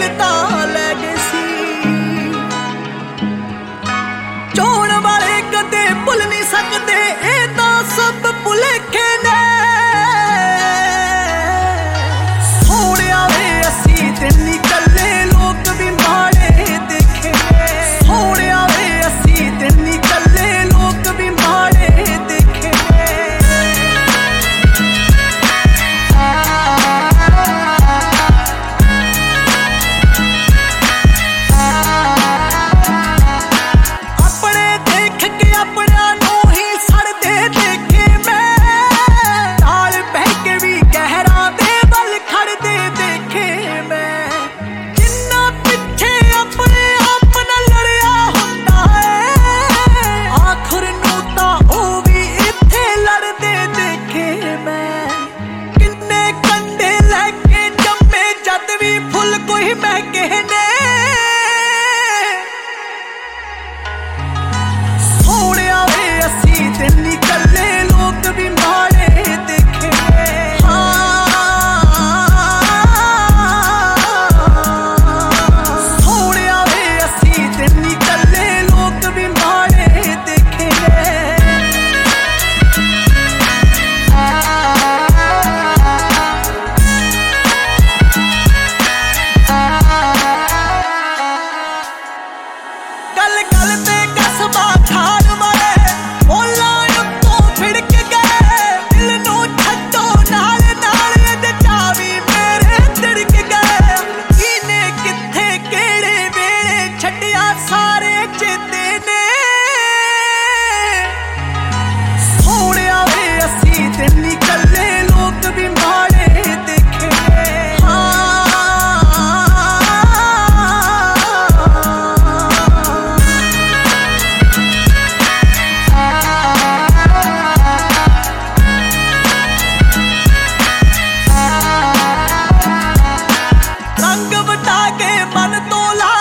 ਤਾਂ ਲੈ ਗਏ ਸੀ। ਚੋਣ ਵਾਲੇ ਕਦੇ ਭੁੱਲ ਨਹੀਂ ਸਕਦੇ, ਇਹ ਤਾਂ ਸਭ ਭੁਲੇਖੇ ਨੇ। ਸੋਹਣਿਆ ਵੇ ਅਸੀਂ ਦਿਨ ਨੀ ਕੱਲੇ ਲੋਕ ਵੀ ਮਾੜੇ ਦੇਖੇ। ਸੋਹਣਿਆ ਵੇ ਅਸੀਂ ਦਿਨ ਨੀ ਕੱਲੇ ਲੋਕ ਵੀ ਮਾੜੇ ਦੇਖੇ। ਆਪਣੇ ਦੇਖ ਕੇ ਆਪਣਿਆਂ ਨੂੰ ਹੀ ਸੜਦੇ ਦੇਖੇ ਮੈਂ। ਨਾਲ ਬਹਿ ਕੇ ਵੀ ਗਹਿਰਾਂ ਦੇ ਵੱਲ ਖੜਦੇ ਦੇਖੇ ਮੈਂ। ਜਿੰਨਾ ਪਿੱਛੇ ਆਪਣੇ ਆਪ ਨਾਲ ਲੜਿਆ ਹੁੰਦਾ ਏ, ਆਖਰ ਨੂੰ ਤਾਂ ਉਹ ਵੀ ਇੱਥੇ ਲੜਦੇ ਦੇਖੇ ਮੈਂ। ਕਿੰਨੇ ਕੰਡੇ ਲੈ ਕੇ ਜੰਮੇ ਜਦ ਵੀ ਫੁੱਲ ਕੋਈ ਮਹਿਕੇ ਨੇ। ਸੋਹਣਿਆ ਵੇ ਅਸੀਂ ਦਿਨ ਨੀ ਕੱਲੇ ਲੋਕ ਵੀ ਮਾੜੇ ਦੇਖੇ। ਸੋਹਣਿਆ ਵੇ ਅਸੀਂ ਦਿਨ ਨੀ ਕੱਲੇ ਲੋਕ ਵੀ ਮਾੜੇ ਦੇਖੇ। ਗੱਲ ਗੱਲ ਤੇ ਕਸਬਾ ਖਾਣ ਵਾਲੇ ਬੋਲਾਂ ਉੱਤੋਂ ਫਿੜਕ ਗਏ। ਦਿਲ ਨੂੰ ਛੱਡੋ ਨਾਲ ਨਾਲ ਇਹਦੇ ਚਾਵੀ ਮੇਰੇ ਤਿੜਕ ਗਏ। ਕਿਨੇ ਕਿੱਥੇ ਕਿਹੜੇ ਵੇਲੇ ਛੱਡਿਆ ਸਾਰੇ ਚੇਤੇ ਨੇ। ਸੋਹਣਿਆ ਵੇ ਅਸੀਂ ਦਿਨ ਨੀ ਕੱਲੇ ਲੋਕ ਵੀ ਮਾੜੇ ਦੇਖੇ। ਰੰਗ ਵਟਾ ਕੇ ਮਨ ਤੋਂ ਲਾ